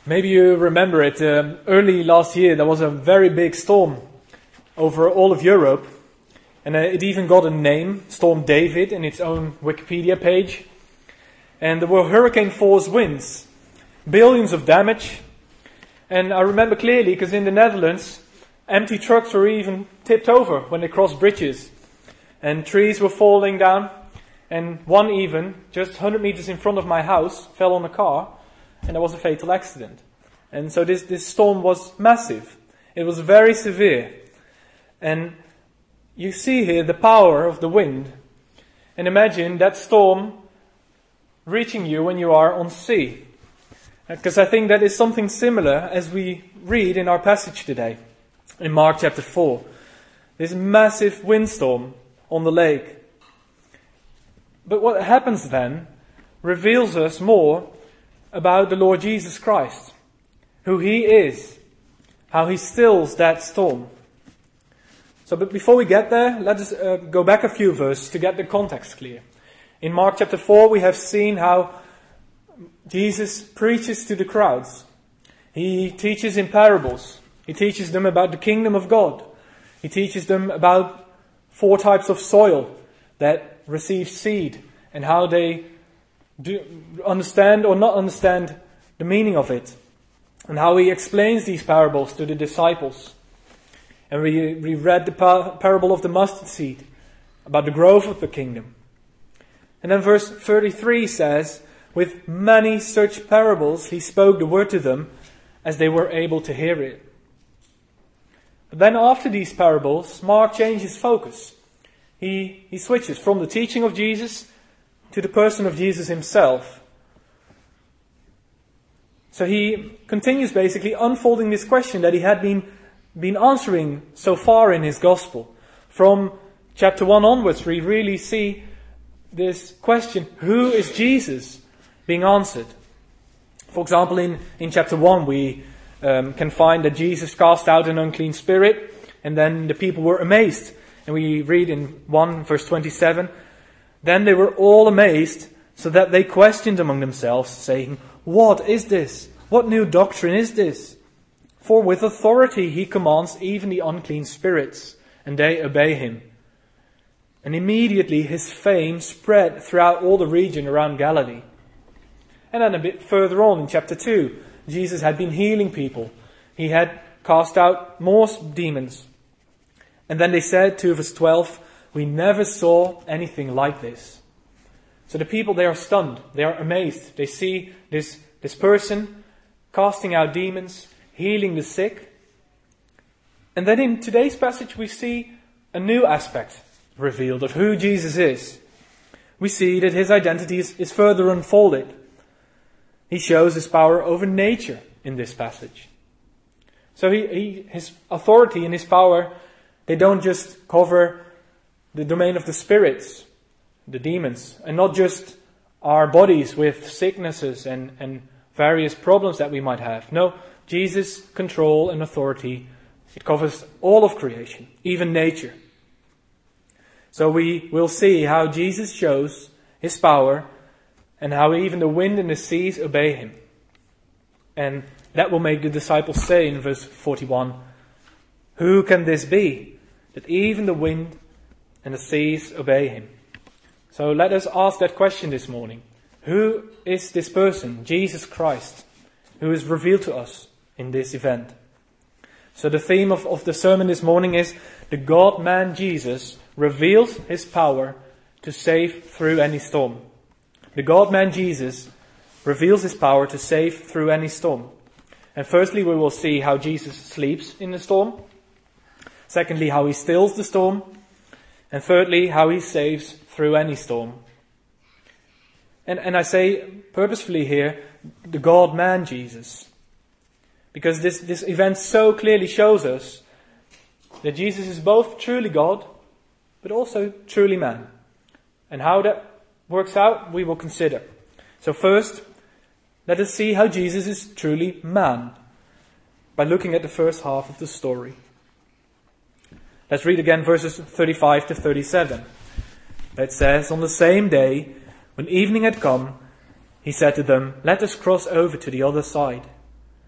Maybe you remember it. Early last year there was a very big storm over all of Europe. And it even got a name, Storm David, in its own Wikipedia page. And there were hurricane force winds, billions of damage. And I remember clearly because in the Netherlands, empty trucks were even tipped over when they crossed bridges. And trees were falling down. And one even, just 100 meters in front of my house, fell on a car. And there was a fatal accident. And so this storm was massive. It was very severe. And you see here the power of the wind. And imagine that storm reaching you when you are on sea. Because I think that is something similar as we read in our passage today. In Mark chapter 4. This massive windstorm on the lake. But what happens then reveals us more about the Lord Jesus Christ. Who He is. How He stills that storm. But before we get there, let us go back a few verses to get the context clear. In Mark chapter 4 we have seen how Jesus preaches to the crowds. He teaches in parables. He teaches them about the kingdom of God. He teaches them about 4 types of soil that receive seed and how they do understand or not understand the meaning of it. And how He explains these parables to the disciples. And we read the parable of the mustard seed, about the growth of the kingdom. And then verse 33 says, with many such parables He spoke the word to them as they were able to hear it. But then after these parables, Mark changes focus. He switches from the teaching of Jesus to the person of Jesus Himself. So he continues basically unfolding this question that he had been answering so far in his gospel. From chapter 1 onwards, we really see this question, who is Jesus, being answered. For example, in chapter 1, we can find that Jesus cast out an unclean spirit, and then the people were amazed. And we read in 1 verse 27, then they were all amazed, so that they questioned among themselves, saying, what is this? What new doctrine is this? For with authority He commands even the unclean spirits, and they obey Him. And immediately His fame spread throughout all the region around Galilee. And then a bit further on in chapter 2, Jesus had been healing people. He had cast out more demons. And then they said to verse 12, we never saw anything like this. So the people, they are stunned. They are amazed. They see this person casting out demons, healing the sick. And then in today's passage we see a new aspect revealed of who Jesus is. We see that His identity is further unfolded. He shows His power over nature in this passage. So His authority and His power, they don't just cover the domain of the spirits, the demons, and not just our bodies with sicknesses and various problems that we might have. No, Jesus' control and authority, it covers all of creation, even nature. So we will see how Jesus shows His power and how even the wind and the seas obey Him. And that will make the disciples say in verse 41, who can this be, that even the wind and the seas obey Him? So let us ask that question this morning. Who is this person, Jesus Christ, who is revealed to us in this event? So the theme of the sermon this morning is the God-man Jesus reveals His power to save through any storm. The God-man Jesus reveals His power to save through any storm. And firstly, we will see how Jesus sleeps in the storm. Secondly, how He stills the storm. And thirdly, how He saves through any storm. And I say purposefully here, the God-man Jesus. Because this event so clearly shows us that Jesus is both truly God, but also truly man. And how that works out, we will consider. So first, let us see how Jesus is truly man, by looking at the first half of the story. Let's read again verses 35 to 37. It says, on the same day, when evening had come, He said to them, let us cross over to the other side.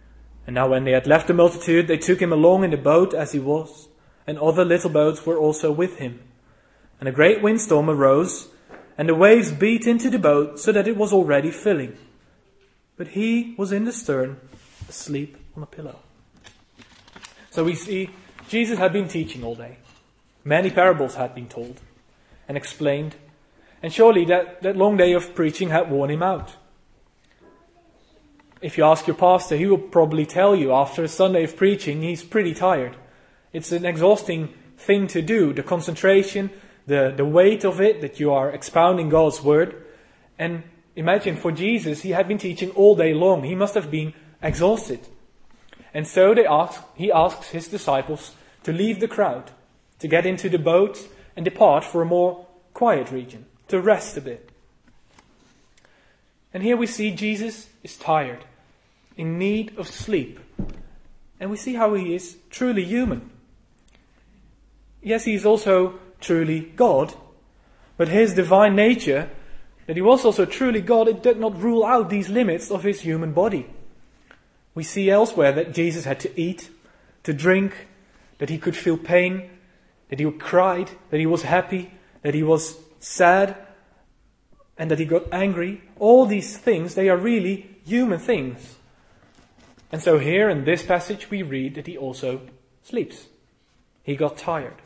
And now when they had left the multitude, they took him along in the boat as he was, and other little boats were also with him. And a great windstorm arose, and the waves beat into the boat so that it was already filling. But he was in the stern, asleep on a pillow. So we see Jesus had been teaching all day. Many parables had been told and explained. And surely that long day of preaching had worn him out. If you ask your pastor, he will probably tell you after a Sunday of preaching, he's pretty tired. It's an exhausting thing to do. The concentration, the weight of it, that you are expounding God's word. And imagine for Jesus, he had been teaching all day long. He must have been exhausted. And so he asks his disciples to leave the crowd, to get into the boat and depart for a more quiet region, to rest a bit. And here we see Jesus is tired, in need of sleep. And we see how he is truly human. Yes, he is also truly God, but his divine nature, that he was also truly God, it did not rule out these limits of his human body. We see elsewhere that Jesus had to eat, to drink, that he could feel pain, that he cried, that he was happy, that he was sad, and that he got angry. All these things, they are really human things. And so here in this passage we read that he also sleeps. He got tired.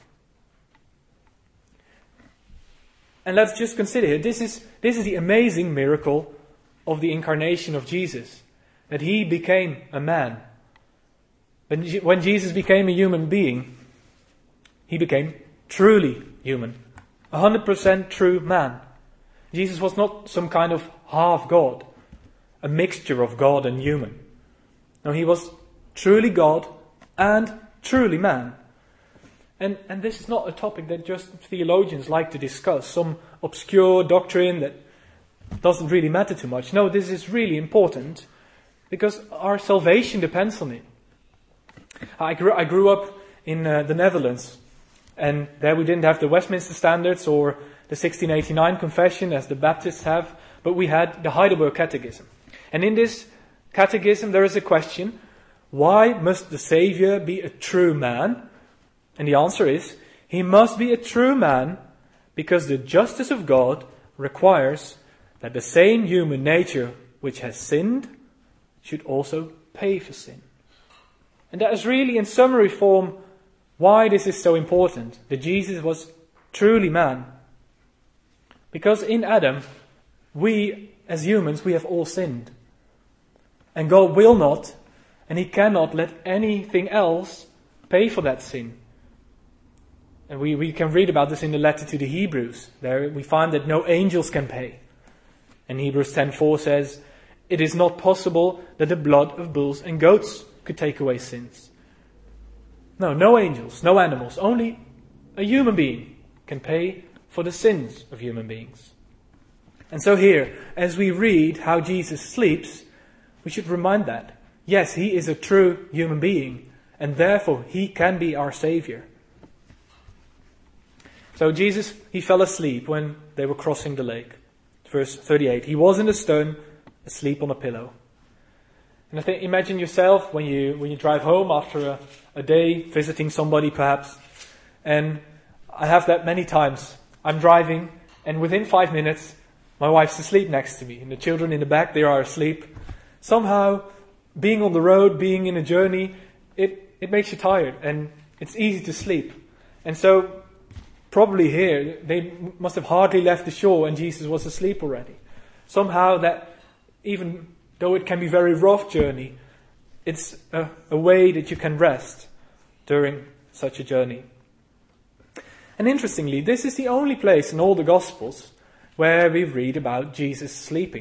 And let's just consider, this is the amazing miracle of the incarnation of Jesus. That he became a man. When Jesus became a human being, he became truly human. 100% true man. Jesus was not some kind of half God, a mixture of God and human. No, he was truly God and truly man. And this is not a topic that just theologians like to discuss, some obscure doctrine that doesn't really matter too much. No, this is really important because our salvation depends on it. I grew up in the Netherlands, and there we didn't have the Westminster Standards or the 1689 Confession as the Baptists have, but we had the Heidelberg Catechism. And in this catechism there is a question, why must the Savior be a true man? And the answer is, he must be a true man because the justice of God requires that the same human nature which has sinned should also pay for sin. And that is really in summary form why this is so important, that Jesus was truly man. Because in Adam, we as humans, we have all sinned. And God will not, and he cannot let anything else pay for that sin. And we can read about this in the letter to the Hebrews. There we find that no angels can pay. And Hebrews 10:4 says, it is not possible that the blood of bulls and goats could take away sins. No angels, no animals, only a human being can pay for the sins of human beings. And so here, as we read how Jesus sleeps, we should remind that. Yes, he is a true human being, and therefore he can be our Savior. So Jesus, he fell asleep when they were crossing the lake. Verse 38, he was in the stern, asleep on a pillow. And I think, imagine yourself when you drive home after a day visiting somebody perhaps. And I have that many times. I'm driving and within 5 minutes my wife's asleep next to me. And the children in the back, they are asleep. Somehow, being on the road, being in a journey, it makes you tired and it's easy to sleep. And so, probably here, they must have hardly left the shore and Jesus was asleep already. Somehow that, even though it can be a very rough journey, it's a way that you can rest during such a journey. And interestingly, this is the only place in all the Gospels where we read about Jesus sleeping.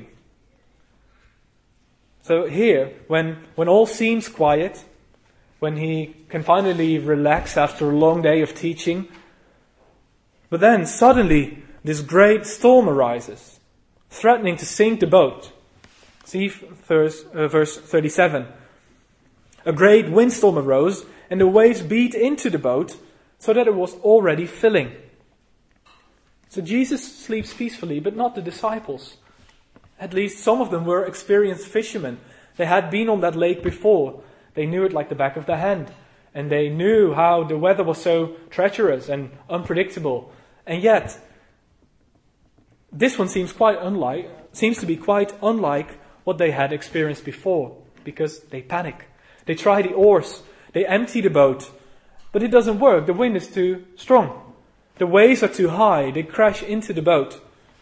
So here, when all seems quiet, when he can finally relax after a long day of teaching, but then suddenly this great storm arises, threatening to sink the boat. See verse 37. A great windstorm arose, and the waves beat into the boat, so that it was already filling. So Jesus sleeps peacefully, but not the disciples. At least some of them were experienced fishermen. They had been on that lake before. They knew it like the back of their hand. And they knew how the weather was so treacherous and unpredictable. And yet, this one seems to be quite unlike what they had experienced before, because they panic. They try the oars. They empty the boat. But it doesn't work. The wind is too strong. The waves are too high. They crash into the boat.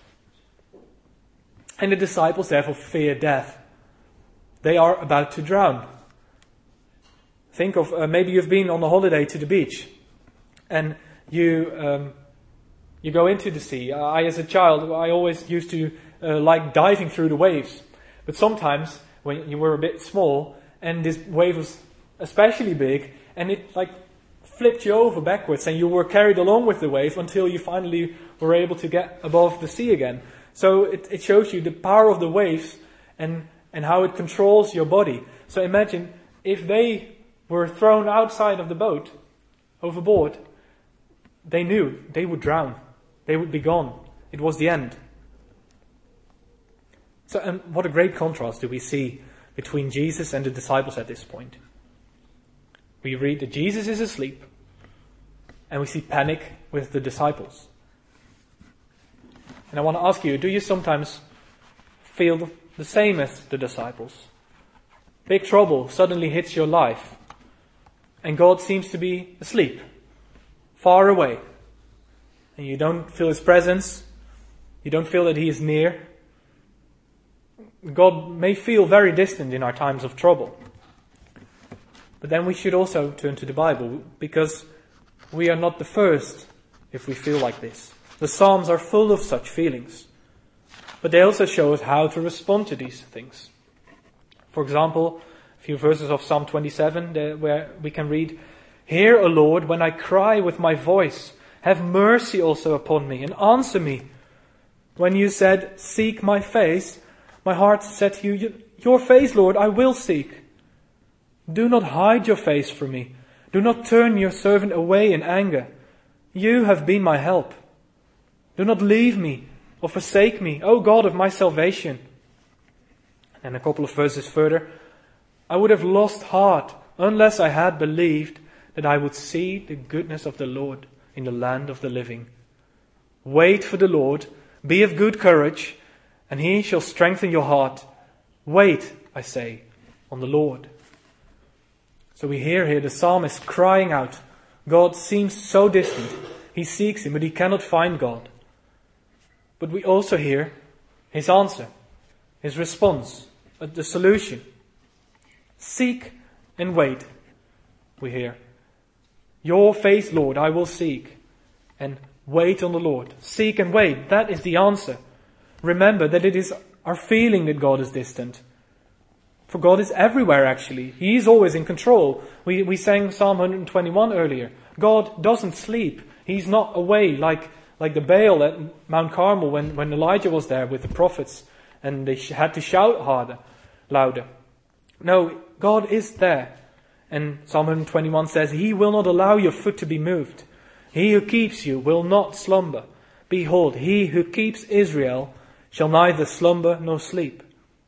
And the disciples therefore fear death. They are about to drown. Think of maybe you've been on a holiday to the beach, and you go into the sea. As a child, I always used to like diving through the waves. But sometimes when you were a bit small, and this wave was especially big, and it like flipped you over backwards, and you were carried along with the wave until you finally were able to get above the sea again. So it shows you the power of the waves and how it controls your body. So imagine if they were thrown outside of the boat, overboard, they knew they would drown. They would be gone. It was the end. So, and what a great contrast do we see between Jesus and the disciples at this point. We read that Jesus is asleep, and we see panic with the disciples. And I want to ask you, do you sometimes feel the same as the disciples? Big trouble suddenly hits your life, and God seems to be asleep, far away. And you don't feel His presence. You don't feel that He is near. God may feel very distant in our times of trouble. But then we should also turn to the Bible, because we are not the first if we feel like this. The Psalms are full of such feelings. But they also show us how to respond to these things. For example, a few verses of Psalm 27 where we can read, "Hear, O Lord, when I cry with my voice. Have mercy also upon me and answer me. When you said, 'Seek my face,' my heart said to you, 'Your face, Lord, I will seek.' Do not hide your face from me. Do not turn your servant away in anger. You have been my help. Do not leave me or forsake me, O God of my salvation." And a couple of verses further, "I would have lost heart unless I had believed that I would see the goodness of the Lord in the land of the living. Wait for the Lord, be of good courage, and He shall strengthen your heart. Wait, I say, on the Lord." So we hear here the psalmist crying out. God seems so distant. He seeks Him, but he cannot find God. But we also hear His answer, His response, the solution. Seek and wait, we hear. Your face, Lord, I will seek, and wait on the Lord. Seek and wait, that is the answer. Remember that it is our feeling that God is distant. For God is everywhere, actually. He is always in control. We sang Psalm 121 earlier. God doesn't sleep. He's not away like the Baal at Mount Carmel when Elijah was there with the prophets and they had to shout louder. No, God is there. And Psalm 121 says, "He will not allow your foot to be moved. He who keeps you will not slumber. Behold, He who keeps Israel shall neither slumber nor sleep."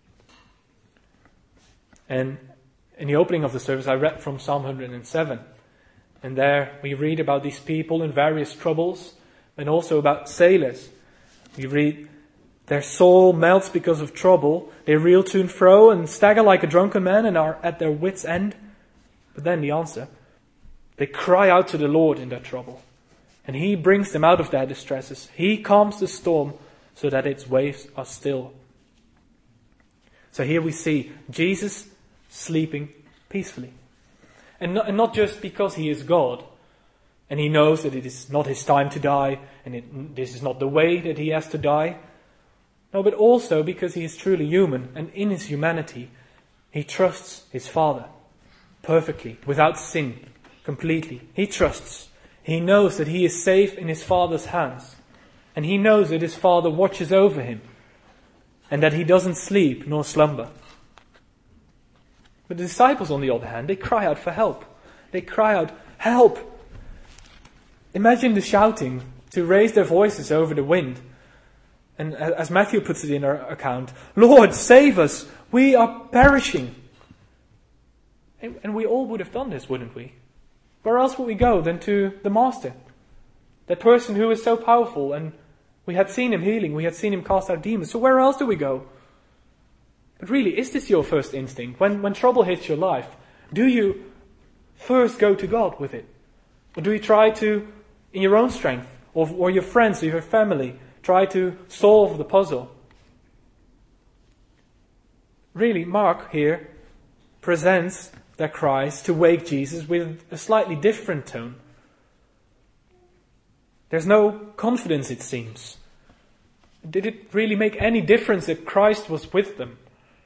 And in the opening of the service, I read from Psalm 107. And there we read about these people in various troubles, and also about sailors. We read, "Their soul melts because of trouble. They reel to and fro and stagger like a drunken man and are at their wits' end." But then the answer, they cry out to the Lord in their trouble, and He brings them out of their distresses. He calms the storm so that its waves are still. So here we see Jesus sleeping peacefully. And not just because He is God, and He knows that it is not His time to die, and this is not the way that He has to die. No, but also because He is truly human, and in His humanity, He trusts His Father perfectly, without sin, completely. He trusts. He knows that He is safe in His Father's hands, and He knows that His Father watches over Him, and that He doesn't sleep nor slumber. But the disciples, on the other hand, they cry out for help. They cry out, "Help!" Imagine the shouting to raise their voices over the wind. And as Matthew puts it in our account, "Lord, save us! We are perishing!" And we all would have done this, wouldn't we? Where else would we go than to the Master? That person who is so powerful, and we had seen him healing, we had seen him cast out demons. So where else do we go? But really, is this your first instinct? When trouble hits your life, do you first go to God with it? Or do you try to, in your own strength, or your friends, or your family, try to solve the puzzle? Really, Mark here presents their cries to wake Jesus with a slightly different tone. There's no confidence, it seems. Did it really make any difference that Christ was with them?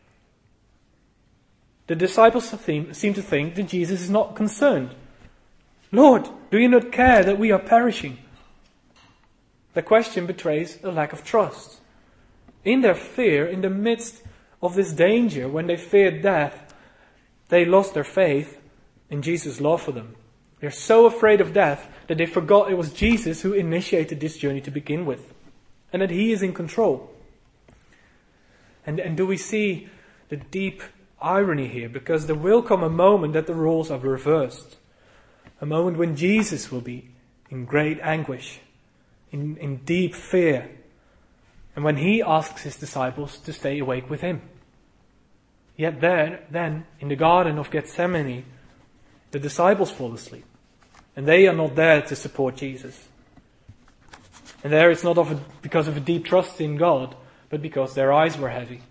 The disciples seem to think that Jesus is not concerned. Lord, do you not care that we are perishing? The question betrays a lack of trust. In their fear, in the midst of this danger, when they feared death, they lost their faith in Jesus' love for them. They're so afraid of death that they forgot it was Jesus who initiated this journey to begin with, and that he is in control. And do we see the deep irony here? Because there will come a moment that the roles are reversed. A moment when Jesus will be in great anguish, in deep fear, and when he asks his disciples to stay awake with him. Yet then, in the Garden of Gethsemane, the disciples fall asleep. And they are not there to support Jesus. And there it's not because of a deep trust in God, but because their eyes were heavy.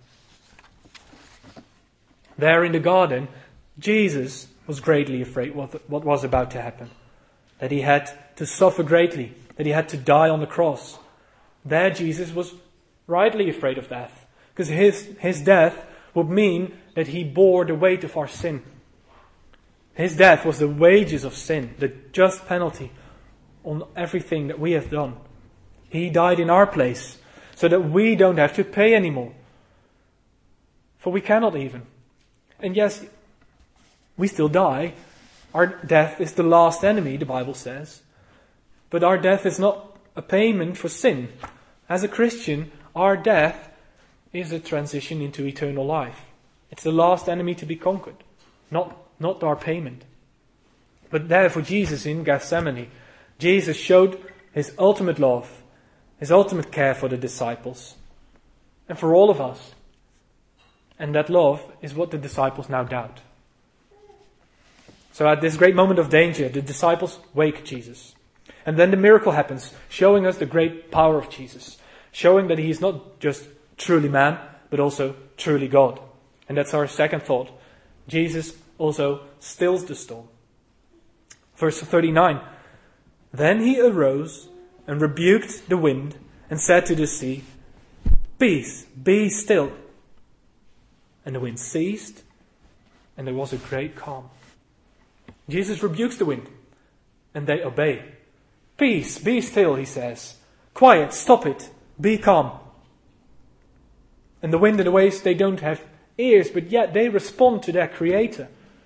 There in the garden, Jesus was greatly afraid what was about to happen. That he had to suffer greatly, that he had to die on the cross. There Jesus was rightly afraid of death, because his death would mean that he bore the weight of our sin. His death was the wages of sin, the just penalty on everything that we have done. He died in our place, so that we don't have to pay anymore. For we cannot even. And yes, we still die. Our death is the last enemy, the Bible says. But our death is not a payment for sin. As a Christian, our death is a transition into eternal life. It's the last enemy to be conquered, not our payment. But there for Jesus in Gethsemane, Jesus showed his ultimate love, his ultimate care for the disciples, and for all of us. And that love is what the disciples now doubt. So at this great moment of danger, the disciples wake Jesus. And then the miracle happens, showing us the great power of Jesus, showing that he is not just truly man, but also truly God. And that's our second thought. Jesus also stills the storm. Verse 39, then he arose and rebuked the wind and said to the sea, peace, be still. And the wind ceased, and there was a great calm. Jesus rebukes the wind, and they obey. Peace, be still, he says. Quiet, stop it, be calm. And the wind and the waves, they don't have ears, but yet they respond to their Creator.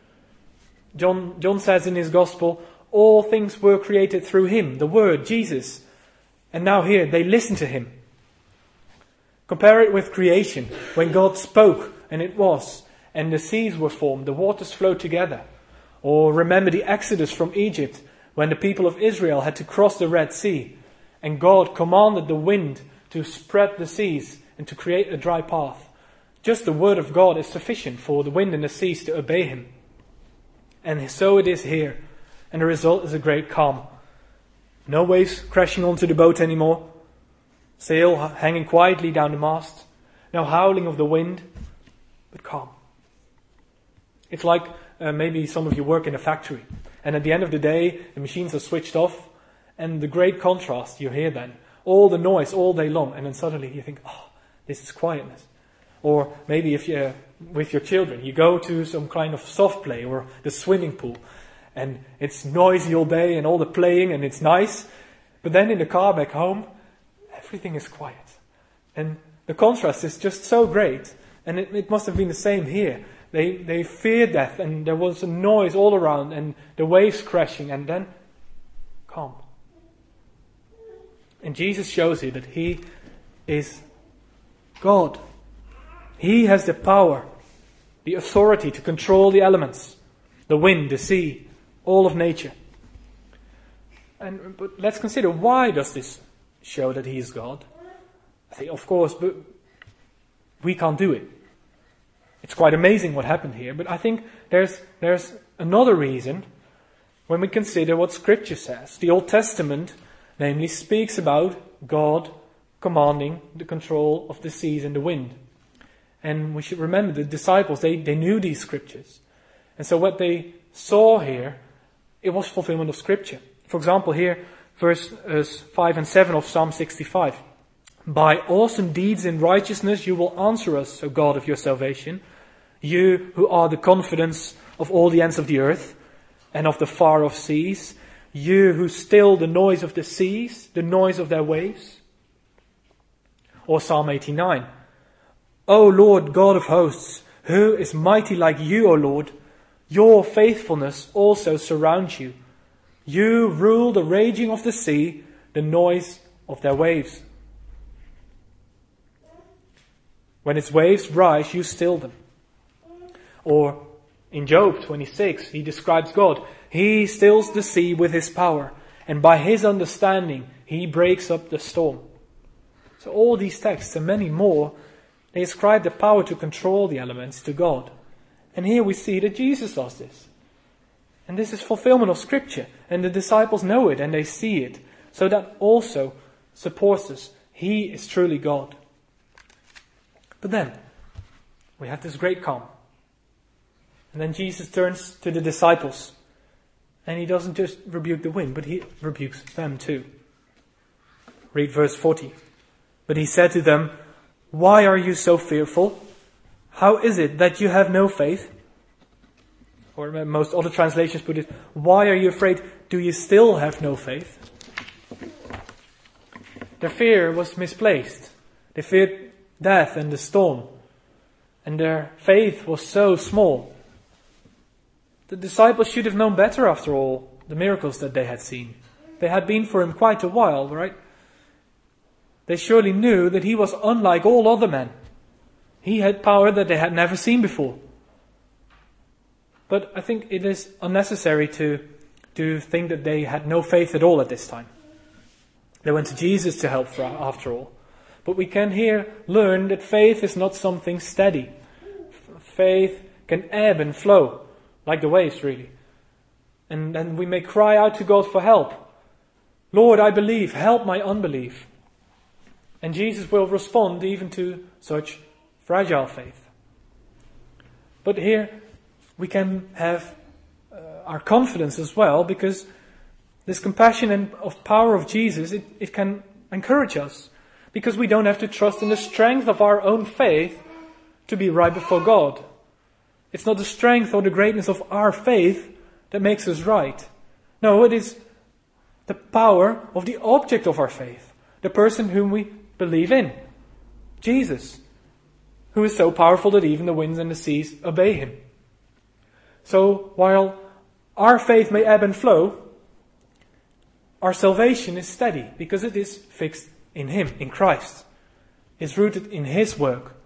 John says in his Gospel, all things were created through him, the Word, Jesus. And now here, they listen to him. Compare it with creation, when God spoke, and it was, and the seas were formed, the waters flowed together. Or remember the Exodus from Egypt, when the people of Israel had to cross the Red Sea, and God commanded the wind to spread the seas and to create a dry path. Just the word of God is sufficient for the wind and the seas to obey him. And so it is here, and the result is a great calm. No waves crashing onto the boat anymore, sail hanging quietly down the mast, no howling of the wind, but calm. It's like maybe some of you work in a factory, and at the end of the day, the machines are switched off, and the great contrast you hear then, all the noise all day long, and then suddenly you think, oh, this is quietness. Or maybe if you're with your children, you go to some kind of soft play or the swimming pool, and it's noisy all day and all the playing, and it's nice, but then in the car back home, everything is quiet. And the contrast is just so great, and it must have been the same here. They feared death, and there was a noise all around, and the waves crashing, and then calm. And Jesus shows you that he is God. He has the power, the authority to control the elements. the wind, the sea, all of nature. But let's consider, why does this show that he is God? I think, of course, but we can't do it. It's quite amazing what happened here, but I think there's another reason when we consider what Scripture says. The Old Testament, namely, speaks about God commanding the control of the seas and the wind. And we should remember the disciples, they knew these Scriptures. And so what they saw here, it was fulfillment of Scripture. For example, here, verses 5 and 7 of Psalm 65. By awesome deeds in righteousness you will answer us, O God of your salvation. You who are the confidence of all the ends of the earth and of the far off seas. You who still the noise of the seas, the noise of their waves. Or Psalm 89. O Lord God of hosts, who is mighty like you, O Lord? Your faithfulness also surrounds you. You rule the raging of the sea, the noise of their waves. When its waves rise, you still them. Or in Job 26, he describes God. He stills the sea with his power, and by his understanding, he breaks up the storm. So all these texts and many more, they ascribe the power to control the elements to God. And here we see that Jesus does this. And this is fulfillment of Scripture. And the disciples know it and they see it. So that also supports us. He is truly God. But then, we have this great calm. And then Jesus turns to the disciples. And he doesn't just rebuke the wind, but he rebukes them too. Read verse 40. But he said to them, why are you so fearful? How is it that you have no faith? Or most other translations put it, why are you afraid? Do you still have no faith? Their fear was misplaced. They feared death and the storm. And their faith was so small. The disciples should have known better after all the miracles that they had seen. They had been for him quite a while, right? They surely knew that he was unlike all other men. He had power that they had never seen before. But I think it is unnecessary to think that they had no faith at all at this time. They went to Jesus to help after all. But we can here learn that faith is not something steady. Faith can ebb and flow, like the waves really. And then we may cry out to God for help. Lord, I believe, help my unbelief. And Jesus will respond even to such fragile faith. But here we can have our confidence as well, because this compassion and of power of Jesus, it can encourage us. Because we don't have to trust in the strength of our own faith to be right before God. It's not the strength or the greatness of our faith that makes us right. No, it is the power of the object of our faith. The person whom we believe in. Jesus. Who is so powerful that even the winds and the seas obey him. So while our faith may ebb and flow, our salvation is steady because it is fixed in him, in Christ. It's rooted in his work.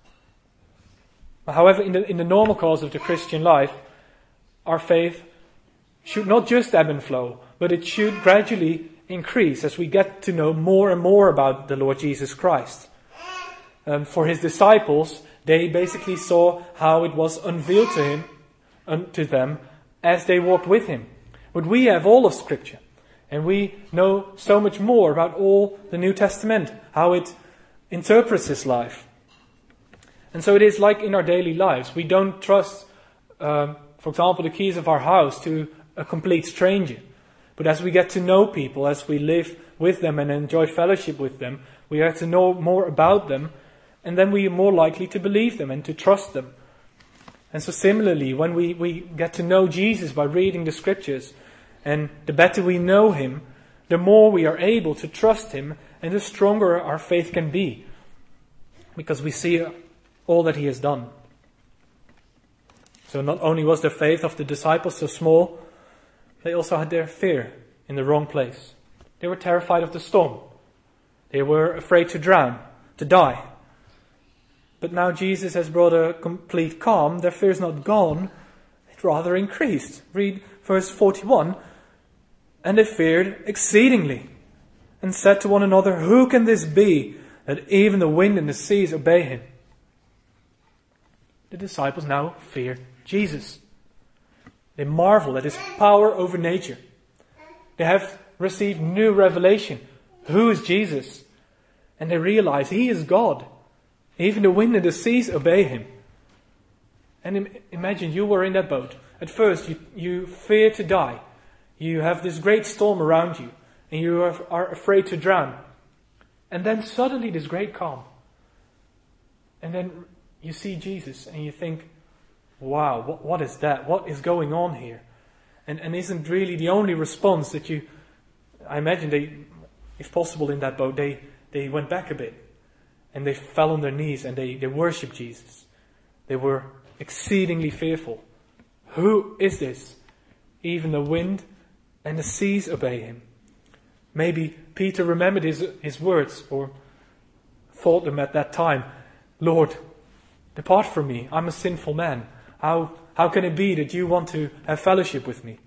However, in the normal course of the Christian life, our faith should not just ebb and flow, but it should gradually increase as we get to know more and more about the Lord Jesus Christ. For his disciples, they basically saw how it was unveiled to them as they walked with him. But we have all of Scripture, and we know so much more about all the New Testament, how it interprets his life. And so it is like in our daily lives. We don't trust, for example, the keys of our house to a complete stranger. But as we get to know people, as we live with them and enjoy fellowship with them, we get to know more about them, and then we are more likely to believe them and to trust them. And so similarly, when we get to know Jesus by reading the Scriptures, and the better we know him, the more we are able to trust him, and the stronger our faith can be, because we see all that he has done. So not only was the faith of the disciples so small, they also had their fear in the wrong place. They were terrified of the storm. They were afraid to drown, to die. But now Jesus has brought a complete calm. Their fear is not gone. it rather increased. Read verse 41. And they feared exceedingly, and said to one another, who can this be, that even the wind and the seas obey him? The disciples now fear Jesus. They marvel at his power over nature. They have received new revelation. Who is Jesus? And they realize he is God. Even the wind and the seas obey him. And imagine you were in that boat. At first you fear to die. You have this great storm around you. And you are afraid to drown. And then suddenly this great calm. And then you see Jesus and you think, wow, what is that? What is going on here? And isn't really the only response that I imagine they, if possible in that boat, they went back a bit. And they fell on their knees and they worshipped Jesus. They were exceedingly fearful. Who is this? Even the wind and the seas obey him. Maybe Peter remembered his words or thought them at that time. Lord, depart from me. I'm a sinful man. How can it be that you want to have fellowship with me?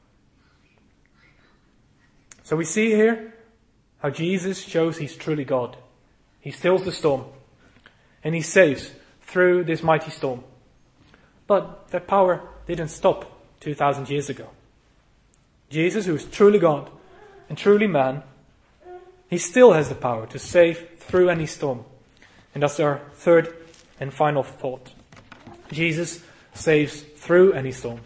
So we see here how Jesus shows he's truly God. He stills the storm. And he saves through this mighty storm. But that power didn't stop 2,000 years ago. Jesus, who is truly God and truly man, he still has the power to save through any storm. And that's our third and final thought. Jesus saves through any storm.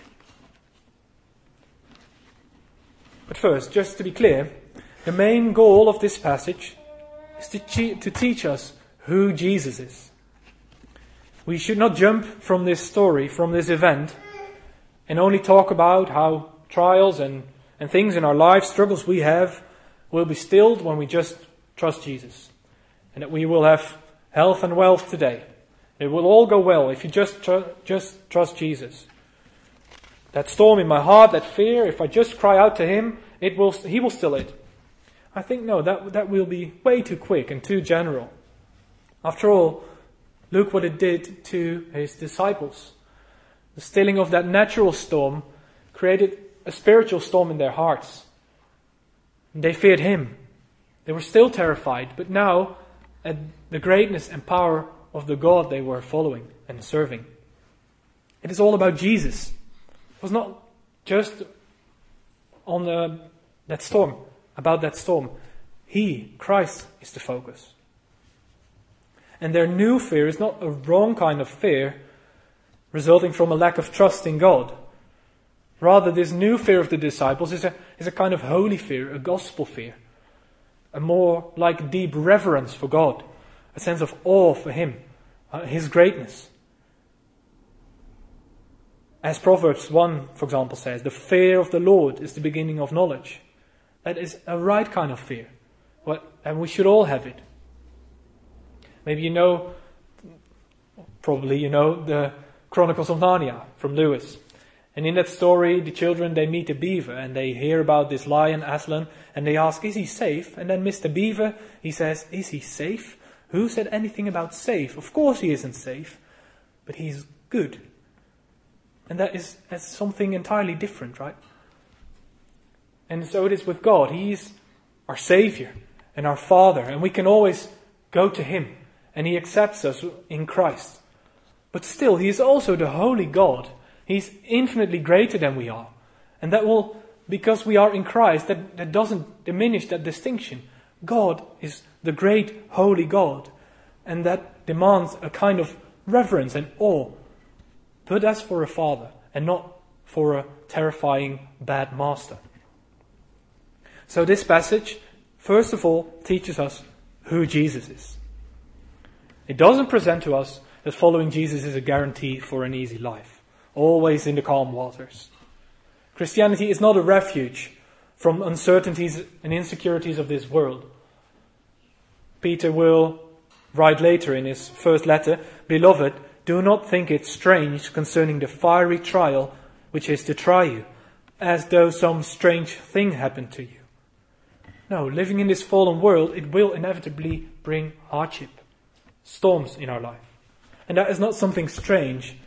But first, just to be clear, the main goal of this passage is to teach us who Jesus is. We should not jump from this story, from this event, and only talk about how trials and things in our lives, struggles we have, will be stilled when we just trust Jesus. And that we will have health and wealth today. It will all go well if you just trust Jesus. That storm in my heart, that fear, if I just cry out to him, he will still it. I think no, that will be way too quick and too general. After all, look what it did to his disciples. The stilling of that natural storm created a spiritual storm in their hearts. And they feared him. They were still terrified, but now at the greatness and power of the God they were following and serving. It is all about Jesus. It was not just on that storm, about that storm. He, Christ, is the focus. And their new fear is not a wrong kind of fear resulting from a lack of trust in God. Rather, this new fear of the disciples is a kind of holy fear, a gospel fear. A more like deep reverence for God. A sense of awe for him, his greatness. As Proverbs 1, for example, says, the fear of the Lord is the beginning of knowledge. That is a right kind of fear. And we should all have it. Maybe probably you know the Chronicles of Narnia from Lewis. And in that story, the children, they meet a beaver and they hear about this lion, Aslan, and they ask, is he safe? And then Mr. Beaver, he says, is he safe? Who said anything about safe? Of course he isn't safe, but he's good. And that's something entirely different, right? And so it is with God. He's our Savior and our Father, and we can always go to him, and he accepts us in Christ. But still, he is also the holy God. He's infinitely greater than we are. And that will, because we are in Christ, that doesn't diminish that distinction. God is the great holy God. And that demands a kind of reverence and awe. But as for a father, and not for a terrifying bad master. So this passage, first of all, teaches us who Jesus is. It doesn't present to us that following Jesus is a guarantee for an easy life. Always in the calm waters. Christianity is not a refuge from uncertainties and insecurities of this world. Peter will write later in his first letter, Beloved, do not think it strange concerning the fiery trial which is to try you, as though some strange thing happened to you. No, living in this fallen world, it will inevitably bring hardship, storms in our life. And that is not something strange,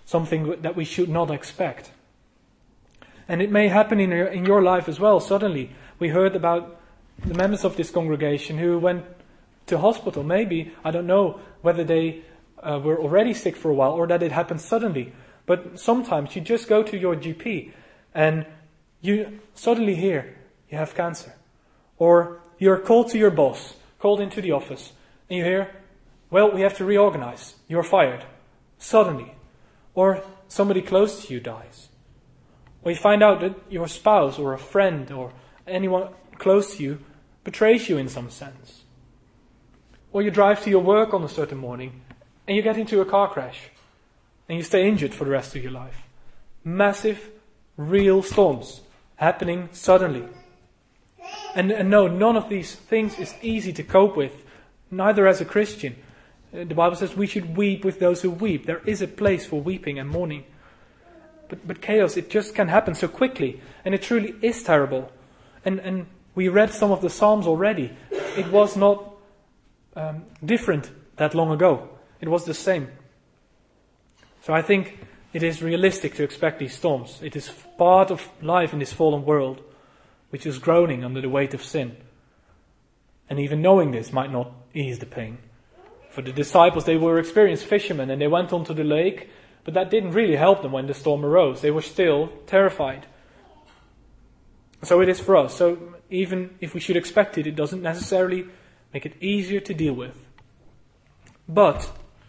something that we should not expect. And it may happen in your life as well. Suddenly, we heard about the members of this congregation who went to hospital. Maybe, I don't know whether they were already sick for a while or that it happened suddenly. But sometimes you just go to your GP and you suddenly hear you have cancer. Or you're called to your boss, called into the office, and you hear, well, we have to reorganize. You're fired. Suddenly. Or somebody close to you dies. Or you find out that your spouse or a friend or anyone close to you betrays you in some sense. Or you drive to your work on a certain morning and you get into a car crash and you stay injured for the rest of your life. Massive, real storms happening suddenly. And no, none of these things is easy to cope with, neither as a Christian. The Bible says we should weep with those who weep. There is a place for weeping and mourning. But chaos, it just can happen so quickly. And it truly is terrible. And we read some of the Psalms already. It was not different that long ago. It was the same. So I think it is realistic to expect these storms. It is part of life in this fallen world, which is groaning under the weight of sin. And even knowing this might not ease the pain. For the disciples, they were experienced fishermen and they went onto the lake, but that didn't really help them when the storm arose. They were still terrified. So it is for us. So even if we should expect it, it doesn't necessarily make it easier to deal with. But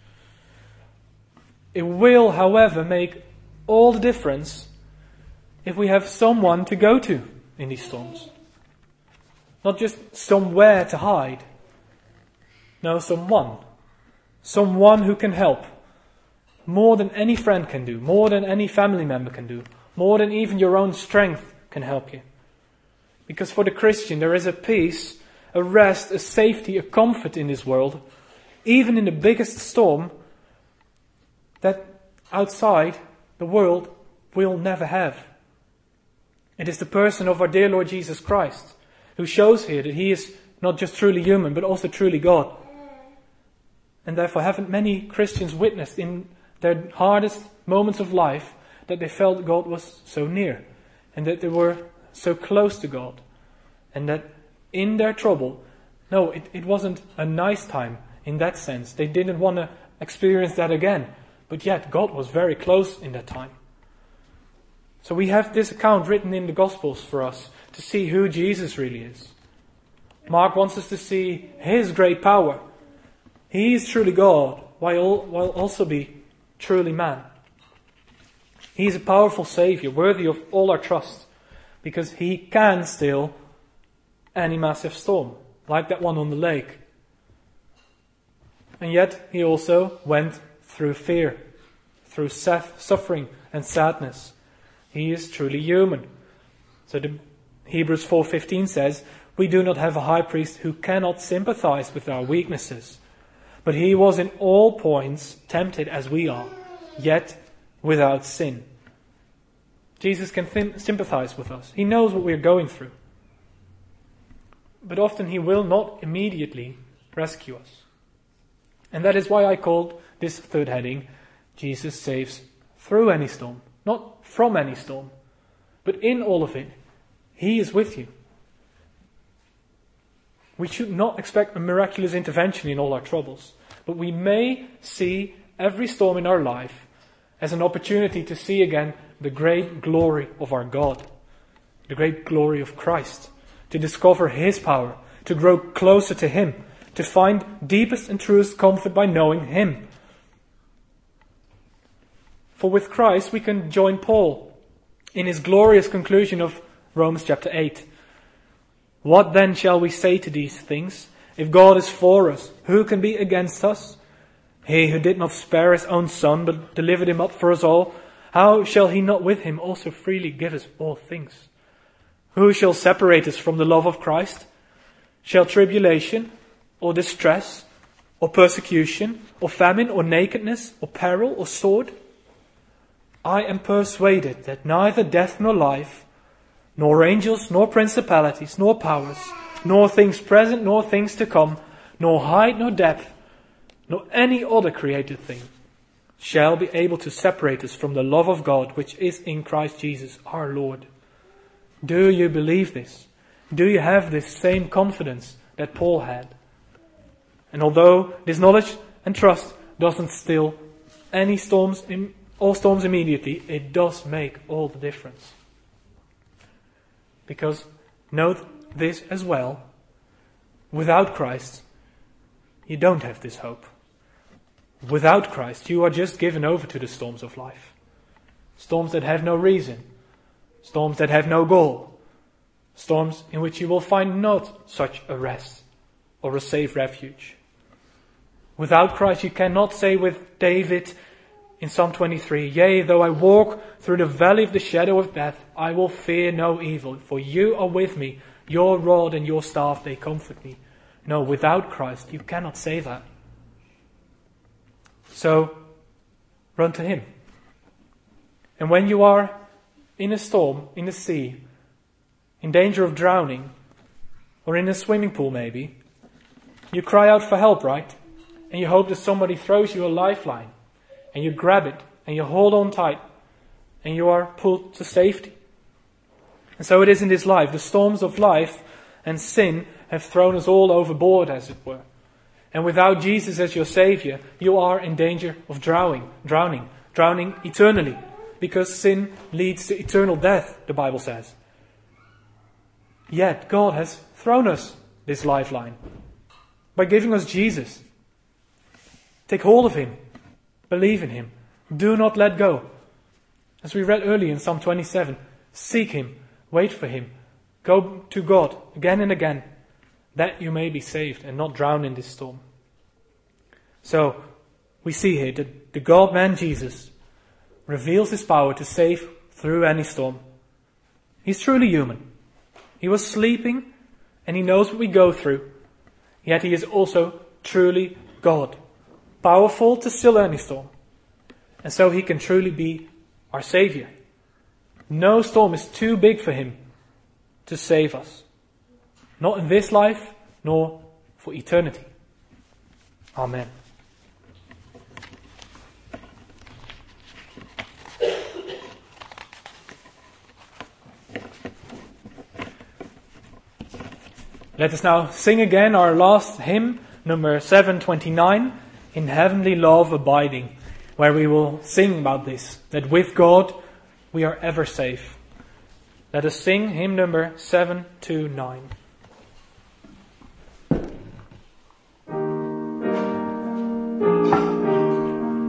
it will, however, make all the difference if we have someone to go to in these storms. Not just somewhere to hide. No, someone. Someone who can help. More than any friend can do. More than any family member can do. More than even your own strength can help you. Because for the Christian there is a peace, a rest, a safety, a comfort in this world, even in the biggest storm, that outside the world will never have. It is the person of our dear Lord Jesus Christ, who shows here that he is not just truly human, but also truly God. And therefore haven't many Christians witnessed in their hardest moments of life that they felt God was so near, and that they were so close to God, and that in their trouble, no, it wasn't a nice time in that sense. They didn't want to experience that again, but yet God was very close in that time. So we have this account written in the Gospels for us to see who Jesus really is. Mark wants us to see his great power. He is truly God, while also be truly man. He is a powerful Savior, worthy of all our trust, because he can still any massive storm, like that one on the lake. And yet he also went through fear, through suffering and sadness. He is truly human. So the Hebrews 4:15 says, "We do not have a high priest who cannot sympathize with our weaknesses, but he was in all points tempted as we are, yet without sin." Jesus can sympathize with us. He knows what we're going through. But often he will not immediately rescue us. And that is why I called this third heading, Jesus saves through any storm. Not from any storm, but in all of it, he is with you. We should not expect a miraculous intervention in all our troubles, but we may see every storm in our life as an opportunity to see again the great glory of our God, the great glory of Christ, to discover his power, to grow closer to him, to find deepest and truest comfort by knowing him. For with Christ we can join Paul in his glorious conclusion of Romans chapter 8. "What then shall we say to these things? If God is for us, who can be against us? He who did not spare his own son, but delivered him up for us all, how shall he not with him also freely give us all things? Who shall separate us from the love of Christ? Shall tribulation, or distress, or persecution, or famine, or nakedness, or peril, or sword? I am persuaded that neither death nor life, nor angels, nor principalities, nor powers, nor things present, nor things to come, nor height, nor depth, nor any other created thing shall be able to separate us from the love of God which is in Christ Jesus our Lord. Do you believe this? Do you have this same confidence that Paul had? And although this knowledge and trust doesn't still all storms immediately, it does make all the difference. Because note this as well, without Christ, you don't have this hope. Without Christ, you are just given over to the storms of life. Storms that have no reason. Storms that have no goal. Storms in which you will find not such a rest or a safe refuge. Without Christ, you cannot say with David in Psalm 23, "Yea, though I walk through the valley of the shadow of death, I will fear no evil, for you are with me. Your rod and your staff, they comfort me." No, without Christ, you cannot say that. So, run to Him. And when you are in a storm, in the sea, in danger of drowning, or in a swimming pool maybe, you cry out for help, right? And you hope that somebody throws you a lifeline, and you grab it, and you hold on tight, and you are pulled to safety. And so it is in this life. The storms of life and sin have thrown us all overboard, as it were. And without Jesus as your Savior, you are in danger of drowning eternally. Because sin leads to eternal death, the Bible says. Yet God has thrown us this lifeline by giving us Jesus. Take hold of Him. Believe in Him. Do not let go. As we read earlier in Psalm 27, seek Him. Wait for Him. Go to God again and again, that you may be saved and not drown in this storm. So, we see here that the God-man Jesus reveals His power to save through any storm. He's truly human. He was sleeping and He knows what we go through. Yet He is also truly God, powerful to still any storm. And so He can truly be our Savior. No storm is too big for Him to save us. Not in this life, nor for eternity. Amen. Let us now sing again our last hymn, number 729, In Heavenly Love Abiding, where we will sing about this, that with God we are ever safe. Let us sing hymn number 729.